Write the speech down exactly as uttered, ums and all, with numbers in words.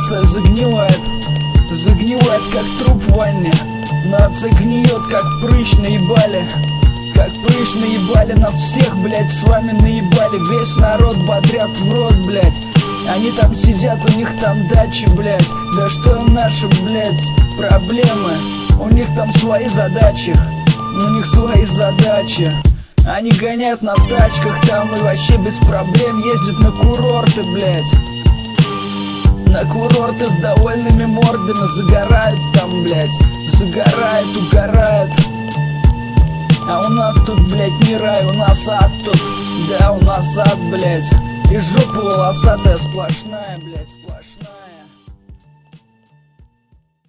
Нация загнивает, загнивает, как труп в ванне. Нация гниет, как прыщ наебали. Как прыщ наебали нас всех, блять, с вами наебали. Весь народ бодрят в рот, блять. Они там сидят, у них там дачи, блять. Да что им наши, блять, проблемы? У них там свои задачи, у них свои задачи. Они гоняют на тачках там и вообще без проблем ездят на курорты, блять. На курорты с довольными мордами, загорают там, блять. Загорают, угорают. А у нас тут, блять, не рай, у нас ад тут. Да, у нас ад, блять. И жопа волосатая сплошная, блять, сплошная.